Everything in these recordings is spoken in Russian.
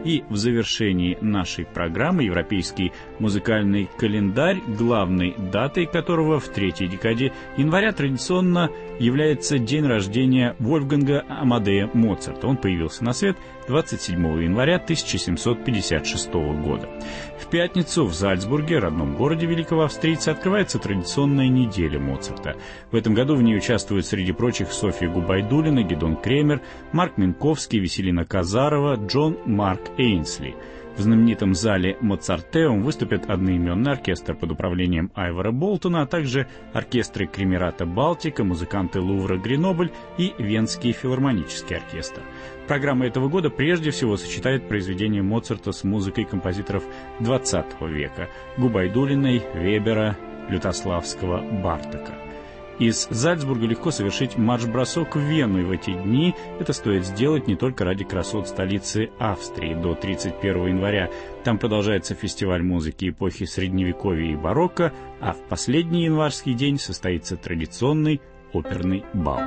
И в завершении нашей программы европейский музыкальный календарь, главной датой которого в третьей декаде января традиционно является день рождения Вольфганга Амадея Моцарта. Он появился на свет 27 января 1756 года. В пятницу в Зальцбурге, родном городе великого австрийца, открывается традиционная неделя Моцарта. В этом году в ней участвуют среди прочих Софья Губайдуллина, Гидон Кремер, Марк Минковский, Веселина Казарова, Джон Марк Эйнсли. В знаменитом зале Моцартеум выступят одноименный оркестр под управлением Айвара Болтона, а также оркестры Кремерата Балтика, музыканты Лувра Гренобль и Венский филармонический оркестр. Программа этого года прежде всего сочетает произведения Моцарта с музыкой композиторов XX века – Губайдуллиной, Вебера, Лютославского, Бартока. Из Зальцбурга легко совершить марш-бросок в Вену, и в эти дни это стоит сделать не только ради красот столицы Австрии. До 31 января там продолжается фестиваль музыки эпохи Средневековья и барокко, а в последний январский день состоится традиционный оперный бал.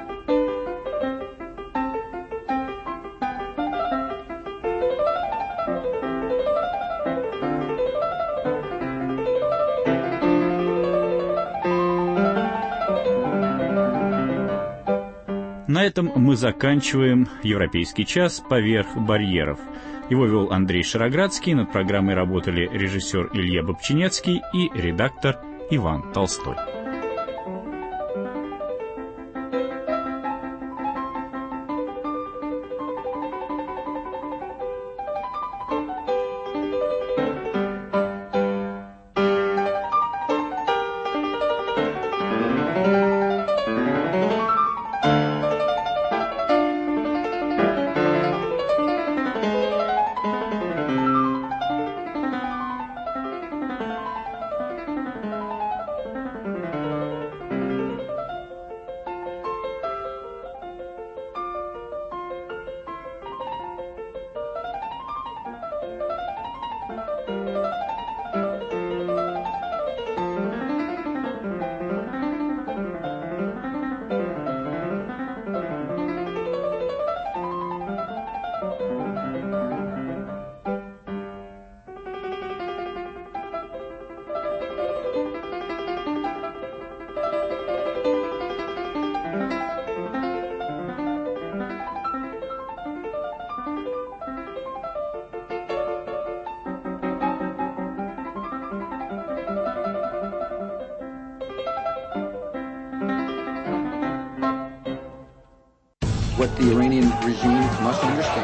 На этом мы заканчиваем «Европейский час. Поверх барьеров». Его вел Андрей Шароградский, над программой работали режиссер Илья Бобчинецкий и редактор Иван Толстой. What the Iranian regime must understand